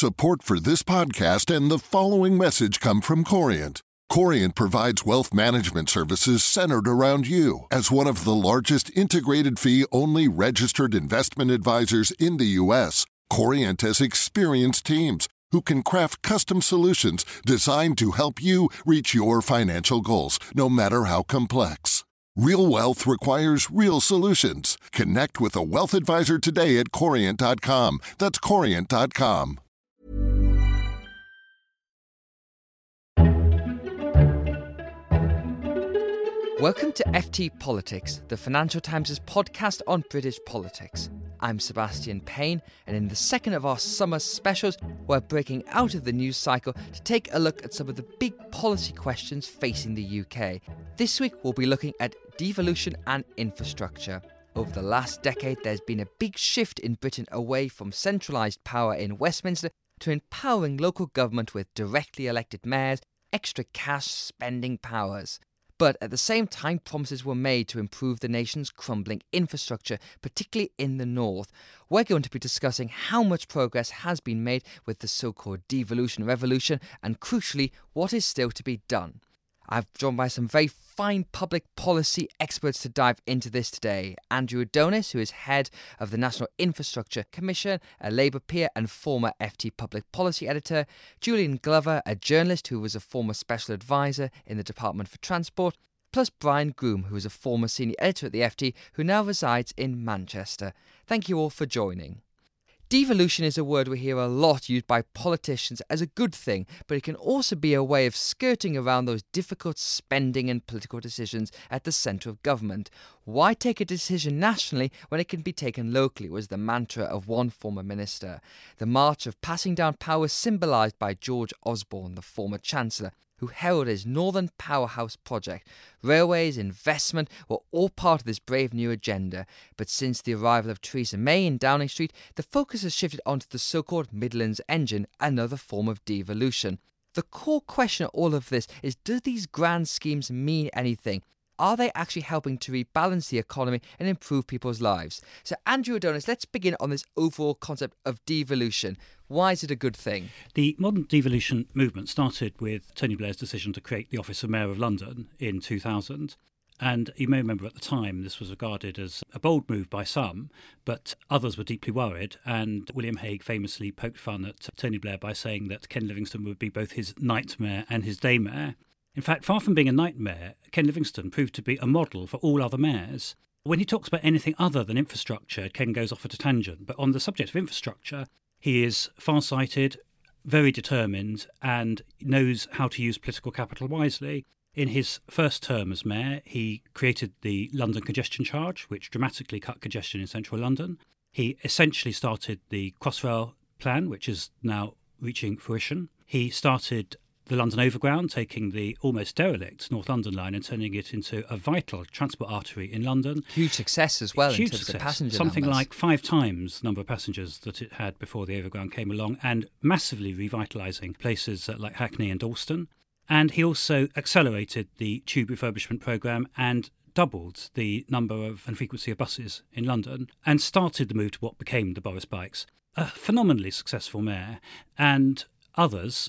Support for this podcast and the following message come from Corient. Corient provides wealth management services centered around you. As one of the largest integrated fee-only registered investment advisors in the U.S., Corient has experienced teams who can craft custom solutions designed to help you reach your financial goals, no matter how complex. Real wealth requires real solutions. Connect with a wealth advisor today at Corient.com. That's Corient.com. Welcome to FT Politics, the Financial Times' podcast on British politics. I'm Sebastian Payne, and in the second of our summer specials, we're breaking out of the news cycle to take a look at some of the big policy questions facing the UK. This week, we'll be looking at devolution and infrastructure. Over the last decade, there's been a big shift in Britain away from centralised power in Westminster to empowering local government with directly elected mayors, extra cash spending powers. But at the same time, promises were made to improve the nation's crumbling infrastructure, particularly in the north. We're going to be discussing how much progress has been made with the so-called devolution revolution and, crucially, what is still to be done. I've joined by some very fine public policy experts to dive into this today. Andrew Adonis, who is head of the National Infrastructure Commission, a Labour peer and former FT public policy editor. Julian Glover, a journalist who was a former special advisor in the Department for Transport. Plus Brian Groom, who is a former senior editor at the FT, who now resides in Manchester. Thank you all for joining. Devolution is a word we hear a lot used by politicians as a good thing, but it can also be a way of skirting around those difficult spending and political decisions at the centre of government. Why take a decision nationally when it can be taken locally, was the mantra of one former minister. The march of passing down power was symbolised by George Osborne, the former Chancellor, who heralded his Northern Powerhouse project. Railways, investment were all part of this brave new agenda. But since the arrival of Theresa May in Downing Street, the focus has shifted onto the so-called Midlands Engine, another form of devolution. The core question of all of this is, do these grand schemes mean anything? Are they actually helping to rebalance the economy and improve people's lives? So Andrew Adonis, let's begin on this overall concept of devolution. Why is it a good thing? The modern devolution movement started with Tony Blair's decision to create the office of Mayor of London in 2000. And you may remember at the time this was regarded as a bold move by some, but others were deeply worried. And William Hague famously poked fun at Tony Blair by saying that Ken Livingstone would be both his nightmare and his daymare. In fact, far from being a nightmare, Ken Livingstone proved to be a model for all other mayors. When he talks about anything other than infrastructure, Ken goes off at a tangent. But on the subject of infrastructure, he is far-sighted, very determined, and knows how to use political capital wisely. In his first term as mayor, he created the London Congestion Charge, which dramatically cut congestion in central London. He essentially started the Crossrail plan, which is now reaching fruition. He started the London Overground, taking the almost derelict North London line and turning it into a vital transport artery in London. Huge success as well. Huge in terms success. Of passenger Something numbers. like 5 times the number of passengers that it had before the Overground came along, and massively revitalising places like Hackney and Dalston. And he also accelerated the tube refurbishment programme and doubled the number of and frequency of buses in London and started the move to what became the Boris Bikes. A phenomenally successful mayor, and others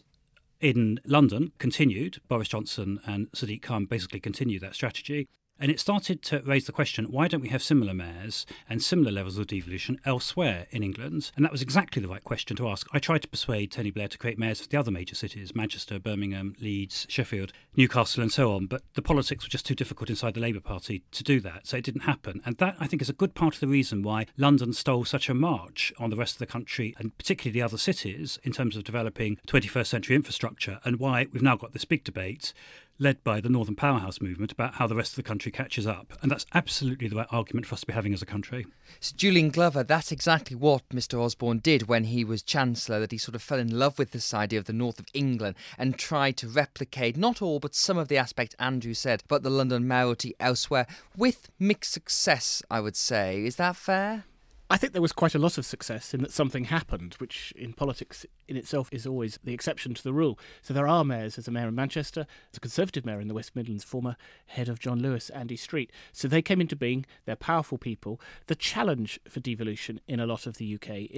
in London continued. Boris Johnson and Sadiq Khan basically continued that strategy. And it started to raise the question, why don't we have similar mayors and similar levels of devolution elsewhere in England? And that was exactly the right question to ask. I tried to persuade Tony Blair to create mayors for the other major cities, Manchester, Birmingham, Leeds, Sheffield, Newcastle and so on. But the politics were just too difficult inside the Labour Party to do that. So it didn't happen. And that, I think, is a good part of the reason why London stole such a march on the rest of the country, and particularly the other cities, in terms of developing 21st century infrastructure, and why we've now got this big debate led by the Northern Powerhouse movement about how the rest of the country catches up. And that's absolutely the right argument for us to be having as a country. So Julian Glover, that's exactly what Mr Osborne did when he was Chancellor, that he sort of fell in love with this idea of the north of England and tried to replicate, not all, but some of the aspects Andrew said about the London mayoralty elsewhere, with mixed success, I would say. Is that fair? I think there was quite a lot of success in that something happened, which in politics in itself is always the exception to the rule. So there are mayors. There's a mayor in Manchester, there's a Conservative mayor in the West Midlands, former head of John Lewis, Andy Street. So they came into being, they're powerful people. The challenge for devolution in a lot of the UK is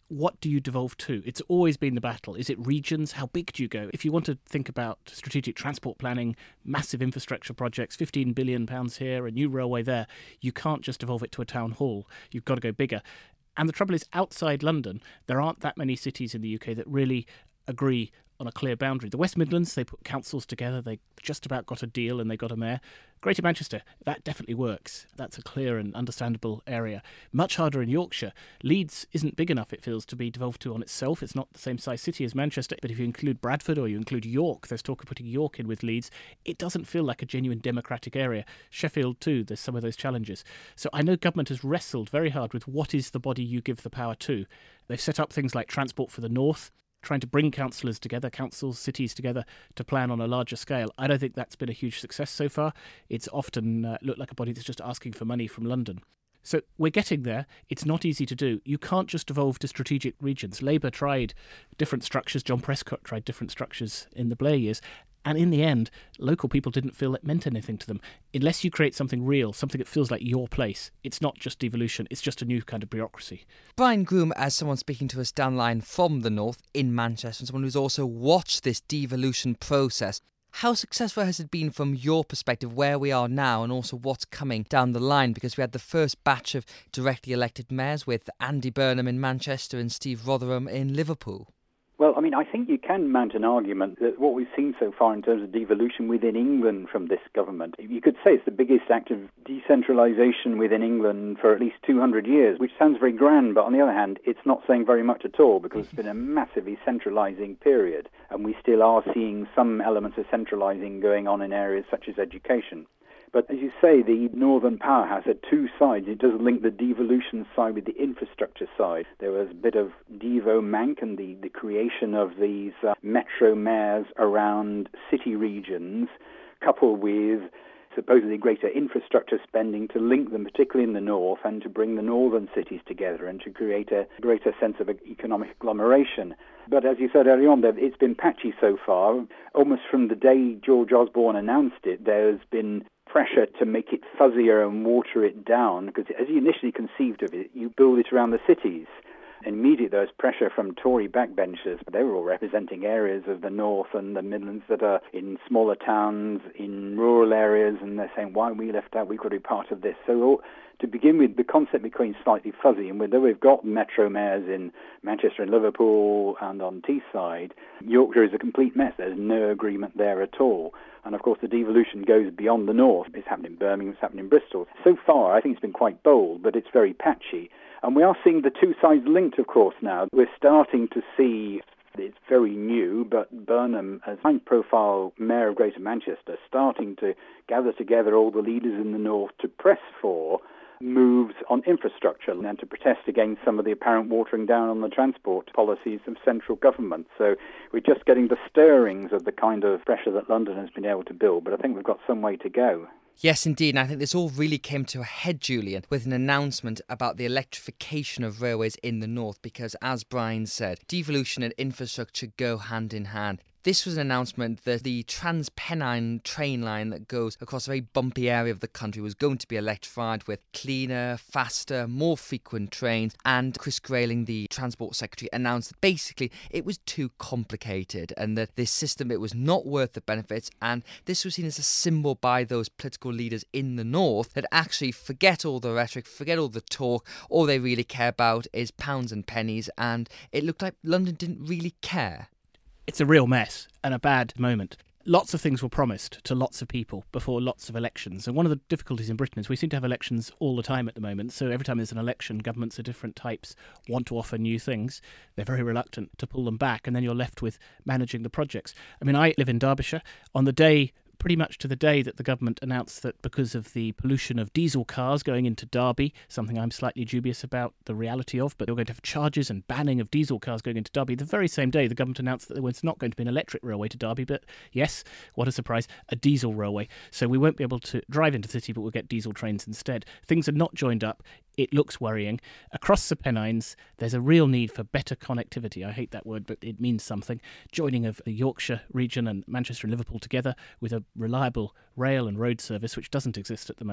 what do you devolve to? It's always been the battle. Is it regions? How big do you go? If you want to think about strategic transport planning, massive infrastructure projects, £15 billion here, a new railway there, you can't just devolve it to a town hall. You've got to go bigger. And the trouble is, outside London, there aren't that many cities in the UK that really agree on a clear boundary. The West Midlands, they put councils together, they just about got a deal and they got a mayor. Greater Manchester, that definitely works. That's a clear and understandable area. Much harder in Yorkshire. Leeds isn't big enough, it feels, to be devolved to on itself. It's not the same size city as Manchester, but if you include Bradford or you include York, there's talk of putting York in with Leeds, it doesn't feel like a genuine democratic area. Sheffield too, there's some of those challenges. So I know government has wrestled very hard with what is the body you give the power to. They've set up things like Transport for the North, trying to bring councillors together, councils, cities together to plan on a larger scale. I don't think that's been a huge success so far. It's often looked like a body that's just asking for money from London. So we're getting there. It's not easy to do. You can't just devolve to strategic regions. Labour tried different structures. John Prescott tried different structures in the Blair years. And in the end, local people didn't feel it meant anything to them. Unless you create something real, something that feels like your place, it's not just devolution, it's just a new kind of bureaucracy. Brian Groom, as someone speaking to us down the line from the north in Manchester, and someone who's also watched this devolution process, how successful has it been from your perspective, where we are now and also what's coming down the line? Because we had the first batch of directly elected mayors with Andy Burnham in Manchester and Steve Rotherham in Liverpool. Well, I mean, I think you can mount an argument that what we've seen so far in terms of devolution within England from this government, you could say it's the biggest act of decentralisation within England for at least 200 years, which sounds very grand, but on the other hand, it's not saying very much at all because it's been a massively centralising period, and we still are seeing some elements of centralising going on in areas such as education. But as you say, the Northern Powerhouse had two sides. It does link the devolution side with the infrastructure side. There was a bit of Devo-Manc and the creation of these metro mayors around city regions, coupled with supposedly greater infrastructure spending to link them, particularly in the north, and to bring the northern cities together and to create a greater sense of economic agglomeration. But as you said earlier on, it's been patchy so far. Almost from the day George Osborne announced it, there's been pressure to make it fuzzier and water it down, because as you initially conceived of it, you build it around the cities. Immediately there was pressure from Tory backbenchers, but they were all representing areas of the north and the Midlands that are in smaller towns, in rural areas, and they're saying, why are we left out? We've got to be part of this. So to begin with, the concept became slightly fuzzy, and although we've got metro mayors in Manchester and Liverpool and on Teesside, Yorkshire is a complete mess. There's no agreement there at all. And of course the devolution goes beyond the north. It's happening in Birmingham, it's happening in Bristol. So far I think it's been quite bold, but it's very patchy. And we are seeing the two sides linked, of course, now. We're starting to see, it's very new, but Burnham, as high-profile Mayor of Greater Manchester, starting to gather together all the leaders in the north to press for moves on infrastructure and to protest against some of the apparent watering down on the transport policies of central government. So we're just getting the stirrings of the kind of pressure that London has been able to build, but I think we've got some way to go. Yes, indeed. And I think this all really came to a head, Julian, with an announcement about the electrification of railways in the north, because as Brian said, devolution and infrastructure go hand in hand. This was an announcement that the Transpennine train line that goes across a very bumpy area of the country was going to be electrified with cleaner, faster, more frequent trains. And Chris Grayling, the Transport Secretary, announced that basically it was too complicated and that this system, it was not worth the benefits. And this was seen as a symbol by those political leaders in the north that actually forget all the rhetoric, forget all the talk. All they really care about is pounds and pennies. And it looked like London didn't really care. It's a real mess and a bad moment. Lots of things were promised to lots of people before lots of elections. And one of the difficulties in Britain is we seem to have elections all the time at the moment. So every time there's an election, governments of different types want to offer new things. They're very reluctant to pull them back. And then you're left with managing the projects. I mean, I live in Derbyshire. On the day, pretty much to the day that the government announced that because of the pollution of diesel cars going into Derby, something I'm slightly dubious about the reality of, but they were going to have charges and banning of diesel cars going into Derby. The very same day, the government announced that there was not going to be an electric railway to Derby, but yes, what a surprise, a diesel railway. So we won't be able to drive into the city, but we'll get diesel trains instead. Things are not joined up. It looks worrying. Across the Pennines, there's a real need for better connectivity. I hate that word, but it means something. Joining of the Yorkshire region and Manchester and Liverpool together with a reliable rail and road service, which doesn't exist at the moment.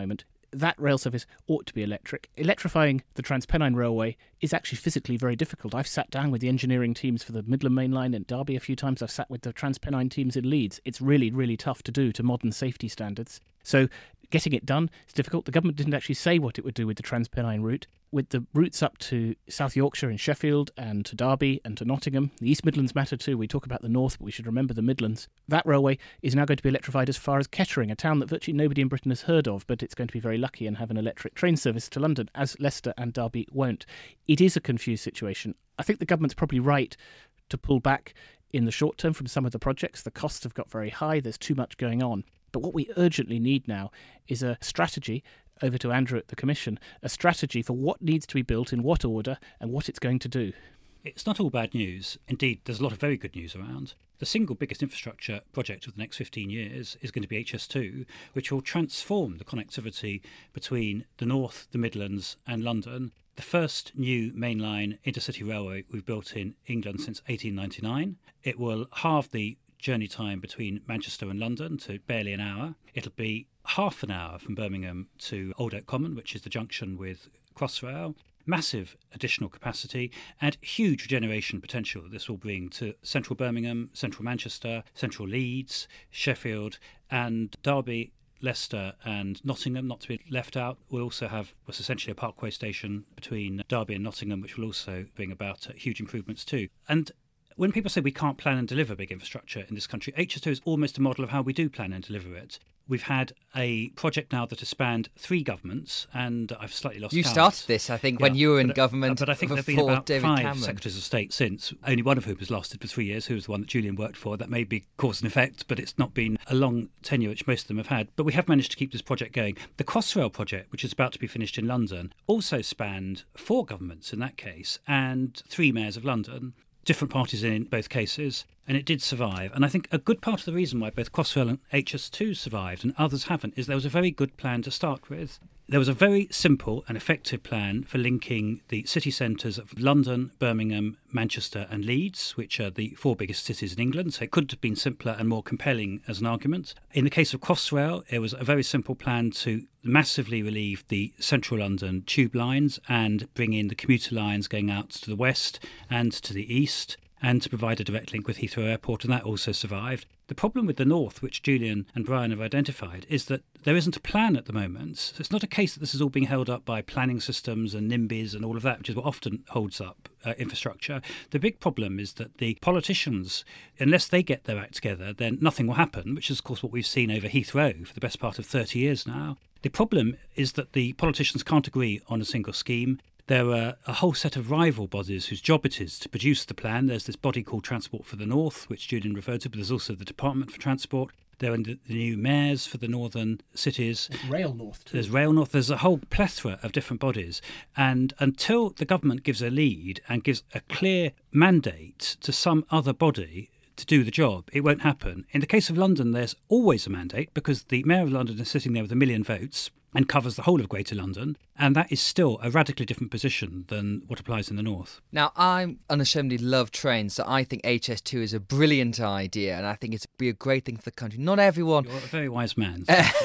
that rail service ought to be electric. Electrifying the Transpennine Railway is actually physically very difficult. I've sat down with the engineering teams for the Midland Main Line in Derby a few times. I've sat with the Transpennine teams in Leeds. It's really, really tough to do to modern safety standards. So getting it done is difficult. The government didn't actually say what it would do with the Transpennine route. With the routes up to South Yorkshire and Sheffield and to Derby and to Nottingham, the East Midlands matter too. We talk about the North, but we should remember the Midlands. That railway is now going to be electrified as far as Kettering, a town that virtually nobody in Britain has heard of, but it's going to be very lucky and have an electric train service to London, as Leicester and Derby won't. It is a confused situation. I think the government's probably right to pull back in the short term from some of the projects. The costs have got very high. There's too much going on. But what we urgently need now is a strategy, over to Andrew at the Commission, a strategy for what needs to be built in what order and what it's going to do. It's not all bad news. Indeed, there's a lot of very good news around. The single biggest infrastructure project of the next 15 years is going to be HS2, which will transform the connectivity between the North, the Midlands and London. The first new mainline intercity railway we've built in England since 1899. It will halve the journey time between Manchester and London to barely an hour. It'll be half an hour from Birmingham to Old Oak Common, which is the junction with Crossrail. Massive additional capacity and huge regeneration potential that this will bring to central Birmingham, central Manchester, central Leeds, Sheffield and Derby, Leicester and Nottingham, not to be left out. We'll also have what's essentially a parkway station between Derby and Nottingham, which will also bring about huge improvements too. And when people say we can't plan and deliver big infrastructure in this country, HS2 is almost a model of how we do plan and deliver it. We've had a project now that has spanned 3 governments, and I've slightly lost count. You started this, I think, when you were in government. But I think there have been about David 5 Cameron. Secretaries of State since, only one of whom has lasted for 3 years, who was the one that Julian worked for. That may be cause and effect, but it's not been a long tenure, which most of them have had. But we have managed to keep this project going. The Crossrail project, which is about to be finished in London, also spanned 4 governments in that case, and 3 mayors of London. Different parties in both cases, and it did survive. And I think a good part of the reason why both Crossrail and HS2 survived and others haven't is there was a very good plan to start with. There was a very simple and effective plan for linking the city centres of London, Birmingham, Manchester and Leeds, which are the 4 biggest cities in England, so it could have been simpler and more compelling as an argument. In the case of Crossrail, it was a very simple plan to massively relieve the central London tube lines and bring in the commuter lines going out to the west and to the east, and to provide a direct link with Heathrow Airport, and that also survived. The problem with the North, which Julian and Brian have identified, is that there isn't a plan at the moment. So it's not a case that this is all being held up by planning systems and NIMBYs and all of that, which is what often holds up infrastructure. The big problem is that the politicians, unless they get their act together, then nothing will happen, which is, of course, what we've seen over Heathrow for the best part of 30 years now. The problem is that the politicians can't agree on a single scheme. There are a whole set of rival bodies whose job it is to produce the plan. There's this body called Transport for the North, which Julian referred to, but there's also the Department for Transport. There are the new mayors for the northern cities. There's Rail North too. There's Rail North. There's a whole plethora of different bodies. And until the government gives a lead and gives a clear mandate to some other body to do the job, it won't happen. In the case of London, there's always a mandate because the Mayor of London is sitting there with 1 million votes and covers the whole of Greater London, and that is still a radically different position than what applies in the north. Now, I unashamedly love trains, so I think HS2 is a brilliant idea, and I think it'd be a great thing for the country. Not everyone... You're a very wise man.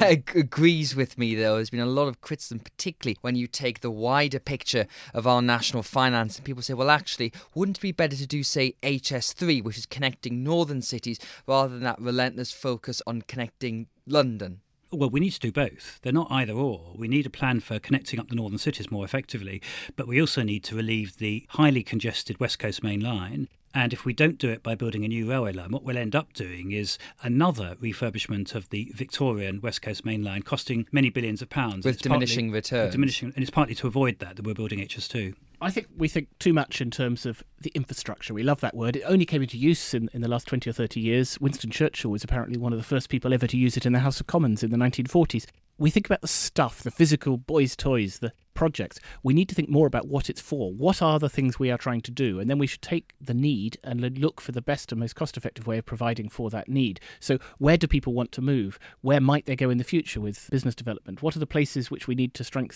agrees with me, though. There's been a lot of criticism, particularly when you take the wider picture of our national finance, and people say, well, actually, wouldn't it be better to do, say, HS3, which is connecting northern cities, rather than that relentless focus on connecting London? Well, we need to do both. They're not either or. We need a plan for connecting up the northern cities more effectively, but we also need to relieve the highly congested West Coast Main Line. And if we don't do it by building a new railway line, what we'll end up doing is another refurbishment of the Victorian West Coast Main Line, costing many billions of pounds. With diminishing returns. And it's partly to avoid that we're building HS2. I think we think too much in terms of the infrastructure. We love that word. It only came into use in the last 20 or 30 years. Winston Churchill was apparently one of the first people ever to use it in the House of Commons in the 1940s. We think about the stuff, the physical boys' toys, the projects. We need to think more about what it's for. What are the things we are trying to do? And then we should take the need and look for the best and most cost-effective way of providing for that need. So where do people want to move? Where might they go in the future with business development? What are the places which we need to strengthen?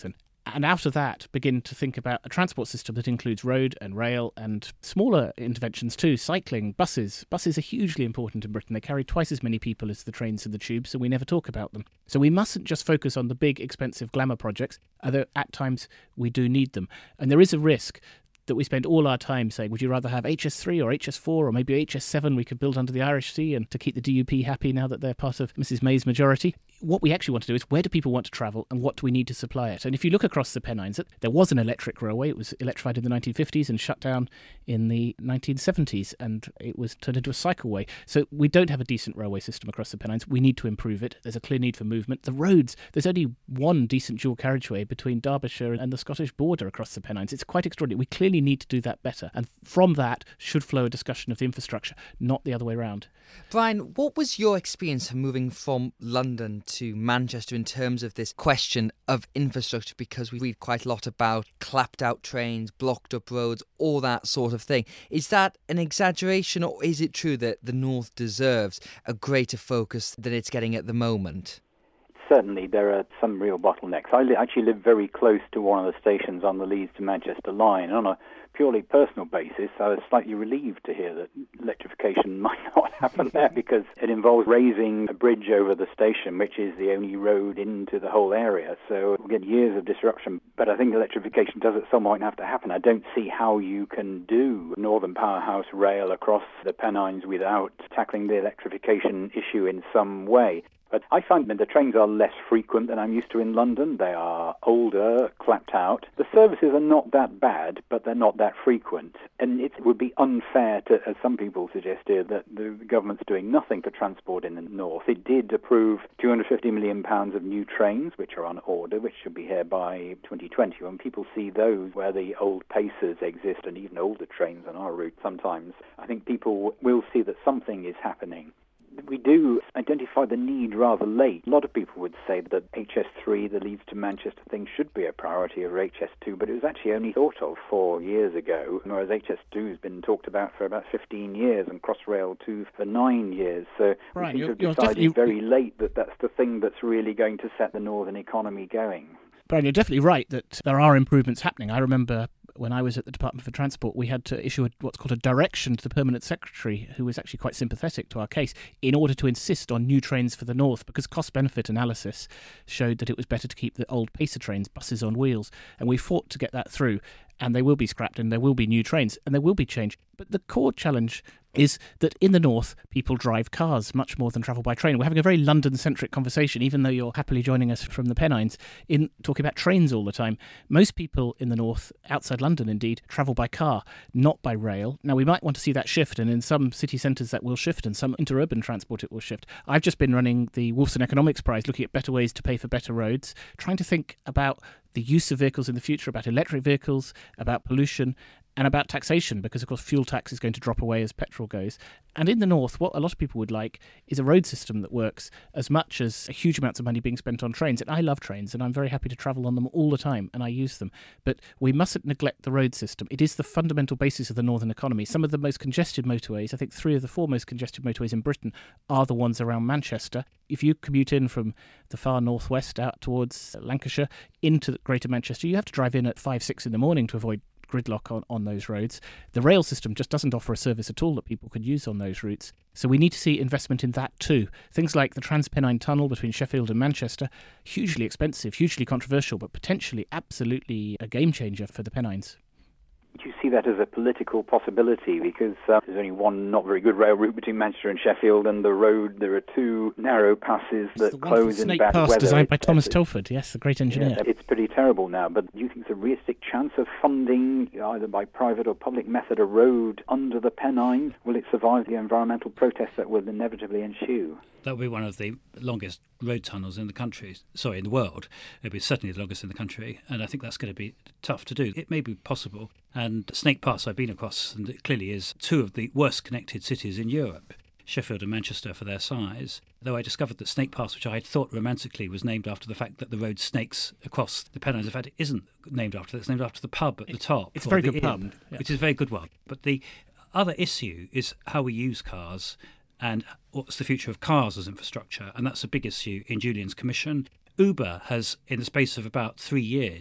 And out of that, begin to think about a transport system that includes road and rail and smaller interventions too, cycling, buses. Buses are hugely important in Britain. They carry twice as many people as the trains and the tubes, so we never talk about them. So we mustn't just focus on the big, expensive glamour projects, although at times we do need them. And there is a risk that we spend all our time saying, would you rather have HS3 or HS4 or maybe HS7 we could build under the Irish Sea and to keep the DUP happy now that they're part of Mrs May's majority? What we actually want to do is, where do people want to travel and what do we need to supply it? And if you look across the Pennines, there was an electric railway. It was electrified in the 1950s and shut down in the 1970s, and it was turned into a cycleway. So we don't have a decent railway system across the Pennines. We need to improve it. There's a clear need for movement. The roads, there's only one decent dual carriageway between Derbyshire and the Scottish border across the Pennines. It's quite extraordinary. We clearly need to do that better. And from that should flow a discussion of the infrastructure, not the other way around. Brian, what was your experience of moving from London to Manchester in terms of this question of infrastructure? Because we read quite a lot about clapped out trains, blocked up roads, all that sort of thing. Is that an exaggeration, or is it true that the North deserves a greater focus than it's getting at the moment? Certainly, there are some real bottlenecks. I actually live very close to one of the stations on the Leeds to Manchester line. On a purely personal basis, I was slightly relieved to hear that electrification might not happen there, because it involves raising a bridge over the station, which is the only road into the whole area. So we'll get years of disruption. But I think electrification does at some point have to happen. I don't see how you can do Northern Powerhouse rail across the Pennines without tackling the electrification issue in some way. But I find that the trains are less frequent than I'm used to in London. They are older, clapped out. The services are not that bad, but they're not that frequent. And it would be unfair to, as some people suggested, that the government's doing nothing for transport in the north. It did approve £250 million of new trains, which are on order, which should be here by 2020. When people see those where the old Pacers exist and even older trains on our route sometimes, I think people will see that something is happening. We do identify the need rather late. A lot of people would say that HS3, the Leeds to Manchester thing, should be a priority over HS2, but it was actually only thought of 4 years ago, whereas HS2 has been talked about for about 15 years and Crossrail 2 for 9 years. So Right, we seem to have decided very late that that's the thing that's really going to set the northern economy going. Brian, you're definitely right that there are improvements happening. I remember when I was at the Department for Transport, we had to issue what's called a direction to the Permanent Secretary, who was actually quite sympathetic to our case, in order to insist on new trains for the north, because cost-benefit analysis showed that it was better to keep the old Pacer trains, buses on wheels. And we fought to get that through, and they will be scrapped and there will be new trains and there will be change. But the core challenge is that in the north, people drive cars much more than travel by train. We're having a very London-centric conversation, even though you're happily joining us from the Pennines, in talking about trains all the time. Most people in the north, outside London indeed, travel by car, not by rail. Now, we might want to see that shift, and in some city centres that will shift, and some interurban transport it will shift. I've just been running the Wolfson Economics Prize, looking at better ways to pay for better roads, trying to think about the use of vehicles in the future, about electric vehicles, about pollution, and about taxation, because, of course, fuel tax is going to drop away as petrol goes. And in the north, what a lot of people would like is a road system that works as much as huge amounts of money being spent on trains. And I love trains, and I'm very happy to travel on them all the time, and I use them. But we mustn't neglect the road system. It is the fundamental basis of the northern economy. Some of the most congested motorways, I think 3 of the 4 most congested motorways in Britain, are the ones around Manchester. If you commute in from the far northwest out towards Lancashire into Greater Manchester, you have to drive in at 5, 6 in the morning to avoid gridlock on those roads. The rail system just doesn't offer a service at all that people could use on those routes. So we need to see investment in that too. Things like the Transpennine Tunnel between Sheffield and Manchester, hugely expensive, hugely controversial, but potentially absolutely a game changer for the Pennines. Do you see that as a political possibility? Because there's only one not very good rail route between Manchester and Sheffield, and the road, there are 2 narrow passes that close in bad weather. Snake Pass, designed by Thomas Telford, yes, the great engineer. Yeah, it's pretty terrible now, but do you think there's a realistic chance of funding, either by private or public method, a road under the Pennines? Will it survive the environmental protests that will inevitably ensue? That would be one of the longest road tunnels in the world. It'll be certainly the longest in the country, and I think that's going to be tough to do. It may be possible, and Snake Pass I've been across, and it clearly is 2 of the worst connected cities in Europe, Sheffield and Manchester for their size. Though I discovered that Snake Pass, which I had thought romantically was named after the fact that the road snakes across the Pennines, in fact it isn't named after that, it's named after the pub at the top. It's a very good pub. Yeah. Which is a very good one. But the other issue is how we use cars and what's the future of cars as infrastructure, and that's a big issue in Julian's commission. Uber has, in the space of about 3 years,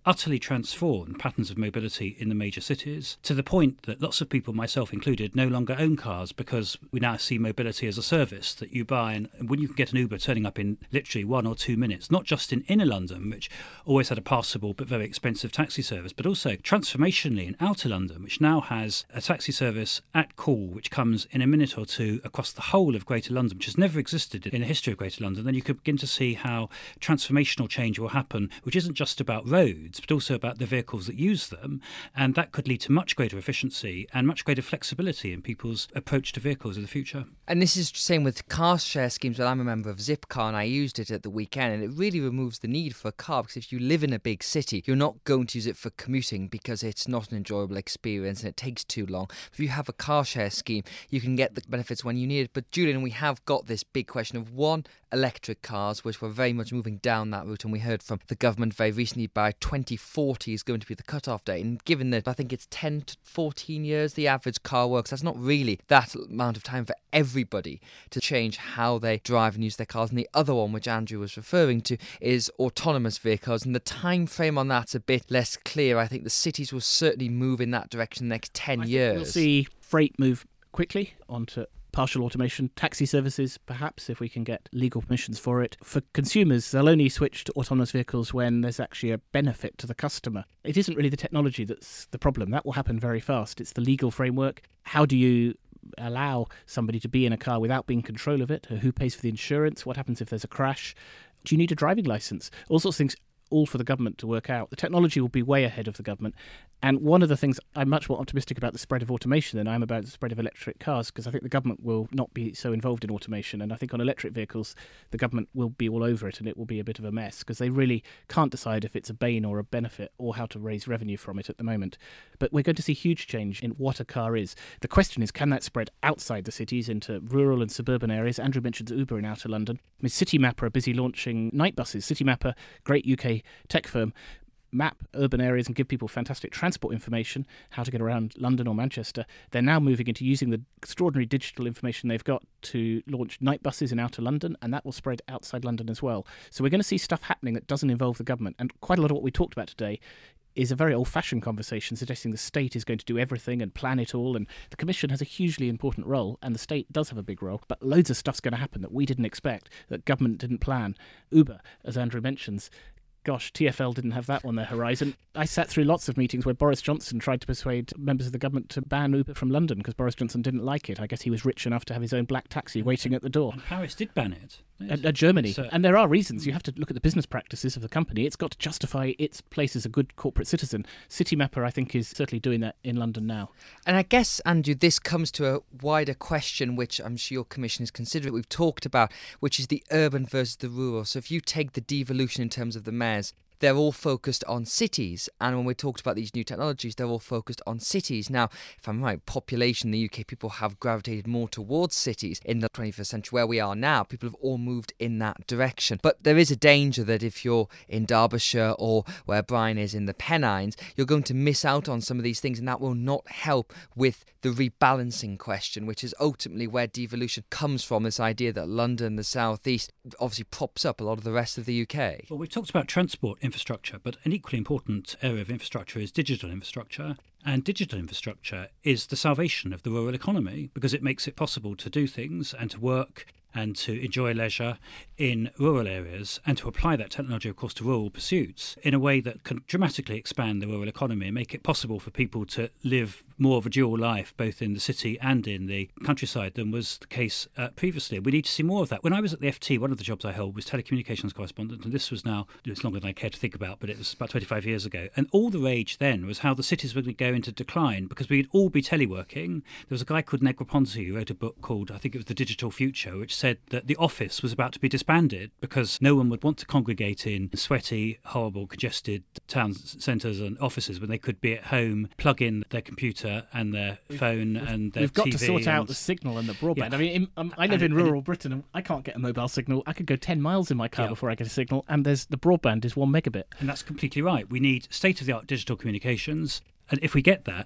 utterly transformed patterns of mobility in the major cities, to the point that lots of people, myself included, no longer own cars because we now see mobility as a service that you buy, and when you can get an Uber turning up in literally 1 or 2 minutes, not just in inner London, which always had a passable but very expensive taxi service, but also transformationally in outer London, which now has a taxi service at call which comes in a minute or two across the whole of Greater London, which has never existed in the history of Greater London. Then you could begin to see how transformational change will happen, which isn't just about roads, but also about the vehicles that use them. And that could lead to much greater efficiency and much greater flexibility in people's approach to vehicles in the future. And this is the same with car share schemes. Well, I'm a member of Zipcar and I used it at the weekend, and it really removes the need for a car, because if you live in a big city, you're not going to use it for commuting because it's not an enjoyable experience and it takes too long. If you have a car share scheme, you can get the benefits when you need it. But Julian, we have got this big question of, one, electric cars, which we're very much moving down that route, and we heard from the government very recently by 2040 is going to be the cut-off date, and given that I think it's 10 to 14 years the average car works, that's not really that amount of time for everybody to change how they drive and use their cars. And the other one, which Andrew was referring to, is autonomous vehicles, and the time frame on that's a bit less clear. I think the cities will certainly move in that direction in the next 10 years. We'll see freight move quickly onto partial automation. Taxi services, perhaps, if we can get legal permissions for it. For consumers, they'll only switch to autonomous vehicles when there's actually a benefit to the customer. It isn't really the technology that's the problem. That will happen very fast. It's the legal framework. How do you allow somebody to be in a car without being in control of it? Who pays for the insurance? What happens if there's a crash? Do you need a driving licence? All sorts of things, all for the government to work out. The technology will be way ahead of the government. And one of the things, I'm much more optimistic about the spread of automation than I am about the spread of electric cars, because I think the government will not be so involved in automation. And I think on electric vehicles, the government will be all over it, and it will be a bit of a mess, because they really can't decide if it's a bane or a benefit or how to raise revenue from it at the moment. But we're going to see huge change in what a car is. The question is, can that spread outside the cities into rural and suburban areas? Andrew mentions Uber in outer London. I mean, Citymapper are busy launching night buses. Citymapper, great UK tech firm, map urban areas and give people fantastic transport information, how to get around London or Manchester. They're now moving into using the extraordinary digital information they've got to launch night buses in outer London, and that will spread outside London as well. So we're going to see stuff happening that doesn't involve the government. And quite a lot of what we talked about today is a very old-fashioned conversation suggesting the state is going to do everything and plan it all, and the Commission has a hugely important role, and the state does have a big role, but loads of stuff's going to happen that we didn't expect, that government didn't plan. Uber, as Andrew mentions, gosh, TfL didn't have that on their horizon. I sat through lots of meetings where Boris Johnson tried to persuade members of the government to ban Uber from London because Boris Johnson didn't like it. I guess he was rich enough to have his own black taxi waiting at the door. And Paris did ban it. Germany. And there are reasons. You have to look at the business practices of the company. It's got to justify its place as a good corporate citizen. Citymapper, I think, is certainly doing that in London now. And I guess, Andrew, this comes to a wider question, which I'm sure your Commission is considering, we've talked about, which is the urban versus the rural. So if you take the devolution in terms of the mayors, they're all focused on cities. And when we talked about these new technologies, they're all focused on cities. Now, if I'm right, population in the UK, people have gravitated more towards cities in the 21st century. Where we are now, people have all moved in that direction. But there is a danger that if you're in Derbyshire or where Brian is in the Pennines, you're going to miss out on some of these things, and that will not help with the rebalancing question, which is ultimately where devolution comes from, this idea that London, the South East, obviously props up a lot of the rest of the UK. Well, we've talked about transport infrastructure, but an equally important area of infrastructure is digital infrastructure. And digital infrastructure is the salvation of the rural economy because it makes it possible to do things and to work and to enjoy leisure in rural areas and to apply that technology, of course, to rural pursuits in a way that can dramatically expand the rural economy and make it possible for people to live more of a dual life, both in the city and in the countryside, than was the case previously. We need to see more of that. When I was at the FT, one of the jobs I held was telecommunications correspondent, and this was now, it's longer than I care to think about, but it was about 25 years ago. And all the rage then was how the cities were going to go into decline because we'd all be teleworking. There was a guy called Negroponte who wrote a book called, I think it was The Digital Future, which said that the office was about to be disbanded because no one would want to congregate in sweaty, horrible, congested town centres and offices when they could be at home, plug in their computer and their phone and their TV. We've got to sort out the signal and the broadband. Yeah. I mean, I live in rural Britain and I can't get a mobile signal. I could go 10 miles in my car before I get a signal, and the broadband is 1 megabit. And that's completely right. We need state-of-the-art digital communications. And if we get that,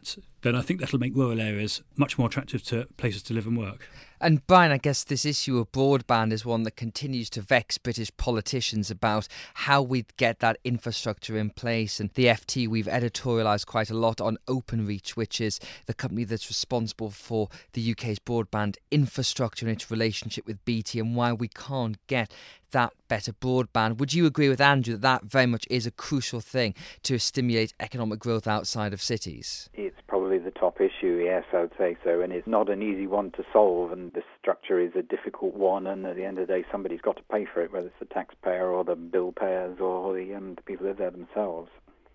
then I think that'll make rural areas much more attractive to places to live and work. And Brian, I guess this issue of broadband is one that continues to vex British politicians about how we'd get that infrastructure in place. And the FT, we've editorialised quite a lot on Openreach, which is the company that's responsible for the UK's broadband infrastructure and its relationship with BT, and why we can't get that better broadband. Would you agree with Andrew that that very much is a crucial thing to stimulate economic growth outside of cities? It's probably the top issue, yes, I would say so, and it's not an easy one to solve, and the structure is a difficult one, and at the end of the day somebody's got to pay for it, whether it's the taxpayer or the bill payers or the people who live there themselves.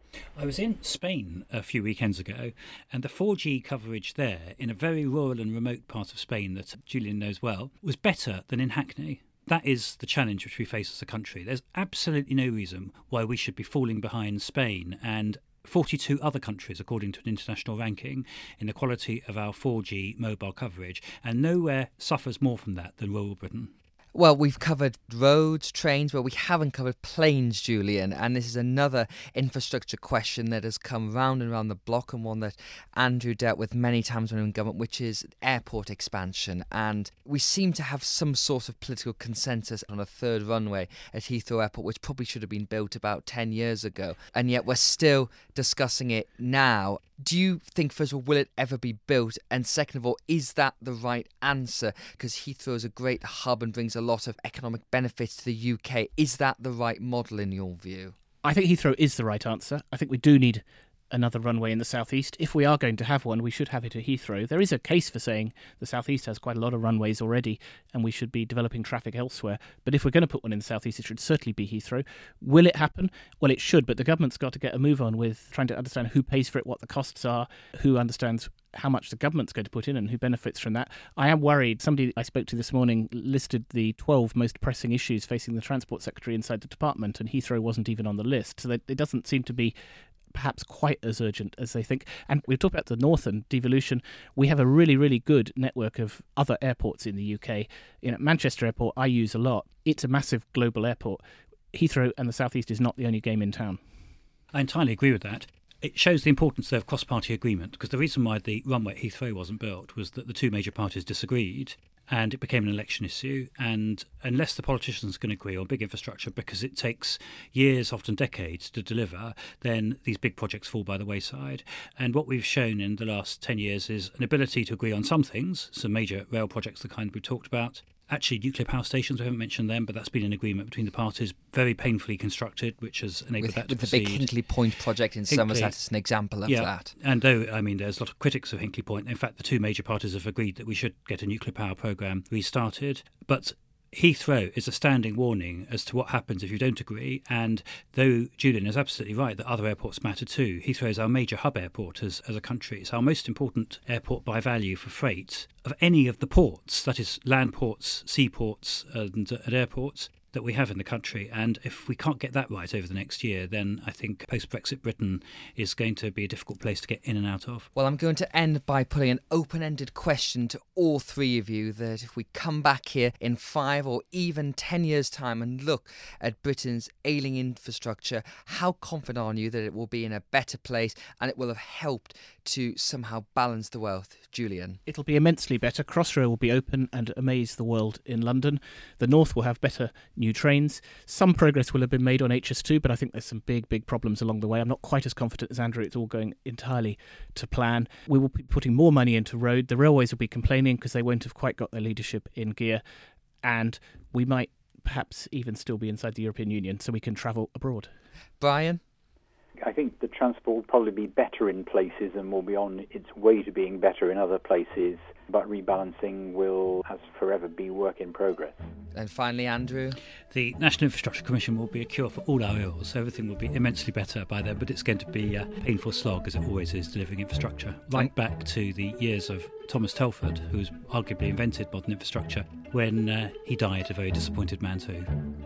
I was in Spain a few weekends ago, and the 4G coverage there, in a very rural and remote part of Spain that Julian knows well, was better than in Hackney. That is the challenge which we face as a country. There's absolutely no reason why we should be falling behind Spain and 42 other countries, according to an international ranking, in the quality of our 4G mobile coverage, and nowhere suffers more from that than rural Britain. Well, we've covered roads, trains, but we haven't covered planes, Julian, and this is another infrastructure question that has come round and round the block, and one that Andrew dealt with many times when in government, which is airport expansion. And we seem to have some sort of political consensus on a third runway at Heathrow Airport, which probably should have been built about 10 years ago, and yet we're still discussing it now. Do you think, first of all, will it ever be built? And second of all, is that the right answer? Because Heathrow is a great hub and brings a lot of economic benefits to the UK. Is that the right model in your view? I think Heathrow is the right answer. I think we do need another runway in the southeast. If we are going to have one, we should have it at Heathrow. There is a case for saying the southeast has quite a lot of runways already and we should be developing traffic elsewhere. But if we're going to put one in the southeast, it should certainly be Heathrow. Will it happen? Well, it should, but the government's got to get a move on with trying to understand who pays for it, what the costs are, who understands how much the government's going to put in and who benefits from that. I am worried. Somebody I spoke to this morning listed the 12 most pressing issues facing the Transport Secretary inside the department, and Heathrow wasn't even on the list. So it doesn't seem to be perhaps quite as urgent as they think. And we've talked about the north and devolution. We have a really, really good network of other airports in the UK. Manchester Airport I use a lot. It's a massive global airport. Heathrow and the southeast is not the only game in town. I entirely agree with that. It shows the importance of cross-party agreement, because the reason why the runway at Heathrow wasn't built was that the two major parties disagreed, and it became an election issue. And unless the politicians can agree on big infrastructure, because it takes years, often decades, to deliver, then these big projects fall by the wayside. And what we've shown in the last 10 years is an ability to agree on some things, some major rail projects, the kind we talked about. Actually, nuclear power stations, we haven't mentioned them, but that's been an agreement between the parties, very painfully constructed, which has enabled that to proceed. With the big Hinkley Point project in Somerset is an example of that. And though, there's a lot of critics of Hinkley Point, in fact, the two major parties have agreed that we should get a nuclear power programme restarted. But Heathrow is a standing warning as to what happens if you don't agree, and though Julian is absolutely right that other airports matter too, Heathrow is our major hub airport as a country. It's our most important airport by value for freight of any of the ports, that is land ports, seaports and airports that we have in the country. And if we can't get that right over the next year, then I think post-Brexit Britain is going to be a difficult place to get in and out of. Well, I'm going to end by putting an open-ended question to all three of you, that if we come back here in 5 or even 10 years' time and look at Britain's ailing infrastructure, how confident are you that it will be in a better place and it will have helped to somehow balance the wealth? Julian? It'll be immensely better. Crossrail will be open and amaze the world in London. The North will have better new trains. Some progress will have been made on HS2, but I think there's some big problems along the way. I'm not quite as confident as Andrew it's all going entirely to plan. We will be putting more money into road. The railways will be complaining because they won't have quite got their leadership in gear, and we might perhaps even still be inside the European Union so we can travel abroad. Brian? I think the transport will probably be better in places and will be on its way to being better in other places, but rebalancing will, as forever, be work in progress. And finally, Andrew? The National Infrastructure Commission will be a cure for all our ills. Everything will be immensely better by then, but it's going to be a painful slog, as it always is, delivering infrastructure. Right back to the years of Thomas Telford, who's arguably invented modern infrastructure, when he died, a very disappointed man too.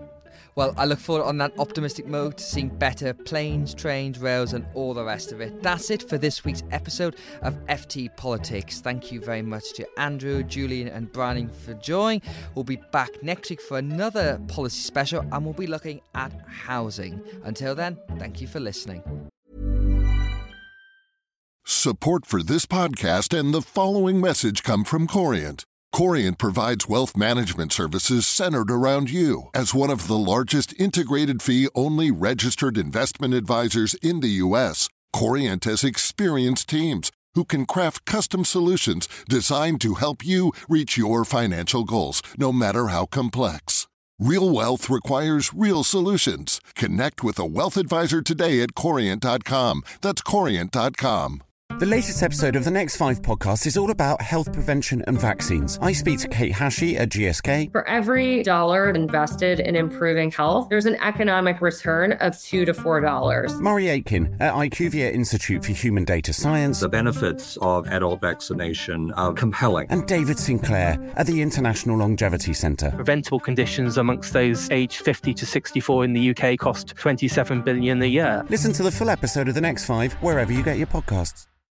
Well, I look forward on that optimistic mode to seeing better planes, trains, rails and all the rest of it. That's it for this week's episode of FT Politics. Thank you very much to Andrew, Julian and Brian for joining. We'll be back next week for another policy special and we'll be looking at housing. Until then, thank you for listening. Support for this podcast and the following message come from Corient. Corient provides wealth management services centered around you. As one of the largest integrated fee-only registered investment advisors in the U.S., Corient has experienced teams who can craft custom solutions designed to help you reach your financial goals, no matter how complex. Real wealth requires real solutions. Connect with a wealth advisor today at Corient.com. That's Corient.com. The latest episode of the Next 5 podcast is all about health prevention and vaccines. I speak to Kate Hashey at GSK. For every dollar invested in improving health, there's an economic return of $2 to $4. Murray Aitken at IQVIA Institute for Human Data Science. The benefits of adult vaccination are compelling. And David Sinclair at the International Longevity Centre. Preventable conditions amongst those aged 50 to 64 in the UK cost $27 billion a year. Listen to the full episode of the Next 5 wherever you get your podcasts.